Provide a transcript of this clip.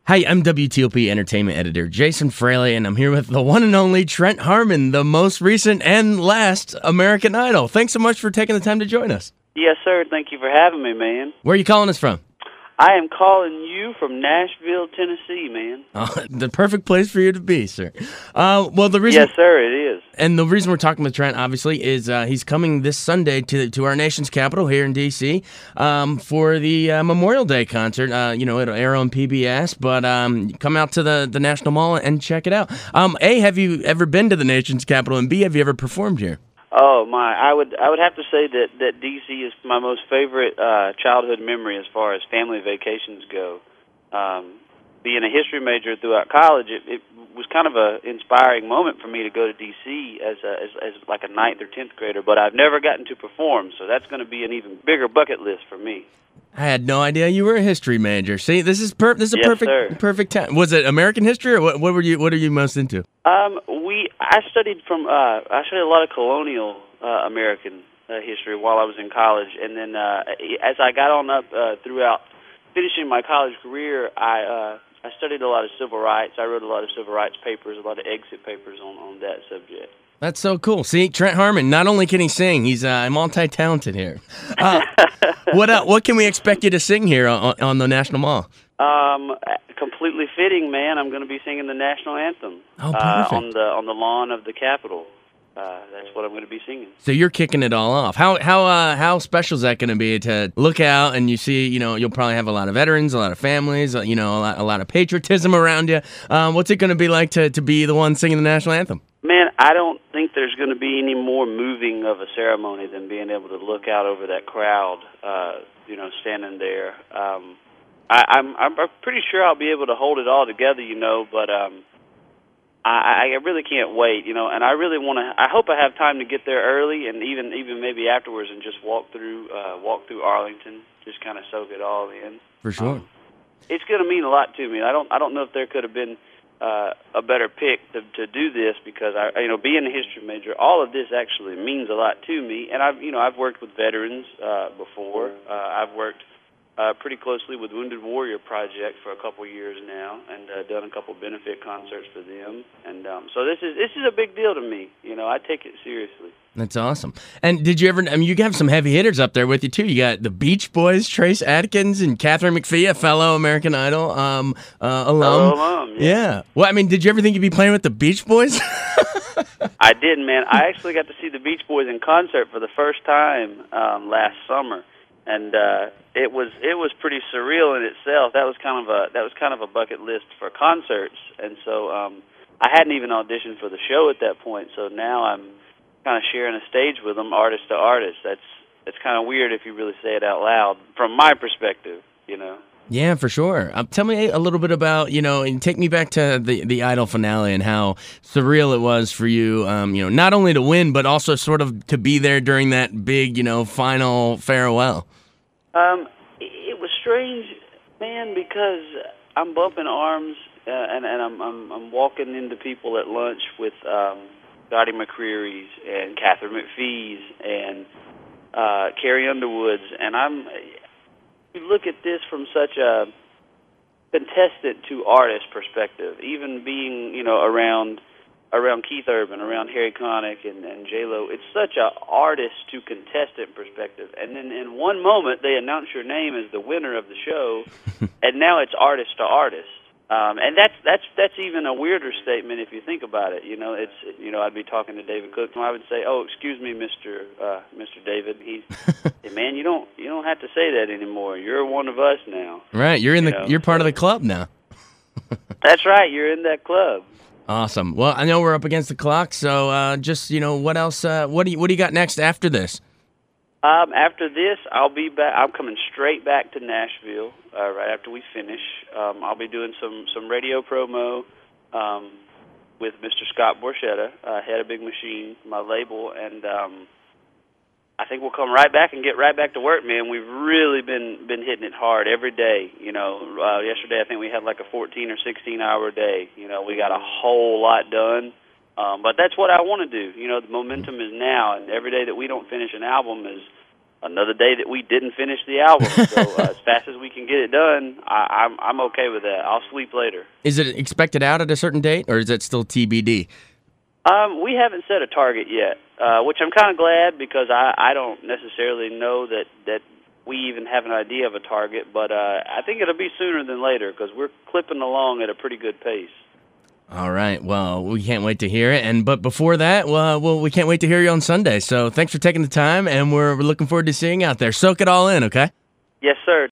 Hi, I'm WTOP Entertainment Editor Jason Fraley, and I'm here with the one and only Trent Harmon, the most recent and last American Idol. Thanks so much for taking the time to join us. Yes, sir. Thank you for having me, man. Where are you calling us from? I am calling you from Nashville, Tennessee, man. The perfect place for you to be, sir. Well, the reason, Yes, sir, it is. and the reason we're talking with Trent, obviously, is he's coming this Sunday to our nation's capital here in D.C. For the Memorial Day concert. It'll air on PBS, but come out to the National Mall and check it out. A, have you ever been to the nation's capital? And B, have you ever performed here? Oh my! I would have to say that D.C. is my most favorite childhood memory as far as family vacations go. Being a history major throughout college, it was kind of a inspiring moment for me to go to D.C. as like a 9th or 10th grader. But I've never gotten to perform, so that's going to be an even bigger bucket list for me. I had no idea you were a history major. See, this is Yes, perfect time. Was it American history, or what are you most into? I studied a lot of colonial American history while I was in college, and then as I got on up throughout finishing my college career, I studied a lot of civil rights. I wrote a lot of civil rights papers, a lot of exit papers on that subject. That's so cool. See, Trent Harmon, not only can he sing, he's multi-talented here. What can we expect you to sing here on the National Mall? Completely fitting, man. I'm going to be singing the national anthem perfect. on the lawn of the Capitol. That's what I'm going to be singing. So you're kicking it all off. How special is that going to be to look out and you see, you'll probably have a lot of veterans, a lot of families, a lot of patriotism around you. What's it going to be like to be the one singing the national anthem? Man, I don't think there's going to be any more moving of a ceremony than being able to look out over that crowd, standing there. I'm pretty sure I'll be able to hold it all together, but I really can't wait, and I really want to. I hope I have time to get there early, and even maybe afterwards, and just walk through Arlington, just kind of soak it all in. For sure, it's going to mean a lot to me. I don't know if there could have been a better pick to do this, because being a history major, all of this actually means a lot to me. And I've worked with veterans before. I've worked pretty closely with Wounded Warrior Project for a couple years now, and done a couple benefit concerts for them. And so this is a big deal to me. I take it seriously. That's awesome. And did you ever? You have some heavy hitters up there with you too. You got the Beach Boys, Trace Adkins, and Katharine McPhee, a fellow American Idol alum. Alum, yeah. Well, did you ever think you'd be playing with the Beach Boys? I did, man. I actually got to see the Beach Boys in concert for the first time last summer, and it was pretty surreal in itself. That was kind of a bucket list for concerts, and so I hadn't even auditioned for the show at that point. So now I'm kind of sharing a stage with them, artist to artist. That's kind of weird if you really say it out loud, from my perspective, Yeah, for sure. Tell me a little bit about, and take me back to the Idol finale and how surreal it was for you, not only to win, but also sort of to be there during that big, final farewell. It was strange, man, because I'm bumping arms and I'm walking into people at lunch with Dottie McCreary's and Katharine McPhee's and Carrie Underwood's, and you look at this from such a contestant to artist perspective, even being, around Keith Urban, around Harry Connick and J-Lo. It's such a artist to contestant perspective. And then in one moment they announce your name as the winner of the show, and now it's artist to artist. And that's even a weirder statement if you think about it. I'd be talking to David Cook, and I would say, "Oh, excuse me, Mr. David." He's, "Hey, man, you don't have to say that anymore. You're one of us now." Right, you're part of the club now. That's right, you're in that club. Awesome. Well, I know we're up against the clock, so just what else? What do you got next after this? After this, I'll be back. I'm coming straight back to Nashville right after we finish. I'll be doing some radio promo with Mr. Scott Borchetta, head of Big Machine, my label, and I think we'll come right back and get right back to work, man. We've really been hitting it hard every day. Yesterday I think we had like a 14 or 16-hour day. We got a whole lot done. But that's what I want to do. The momentum is now, and every day that we don't finish an album is another day that we didn't finish the album. So as fast as we can get it done, I'm okay with that. I'll sleep later. Is it expected out at a certain date, or is it still TBD? We haven't set a target yet, which I'm kind of glad because I don't necessarily know that we even have an idea of a target, but I think it'll be sooner than later because we're clipping along at a pretty good pace. All right. Well, we can't wait to hear it. But before that, well, we can't wait to hear you on Sunday. So thanks for taking the time, and we're looking forward to seeing you out there. Soak it all in, okay? Yes, sir.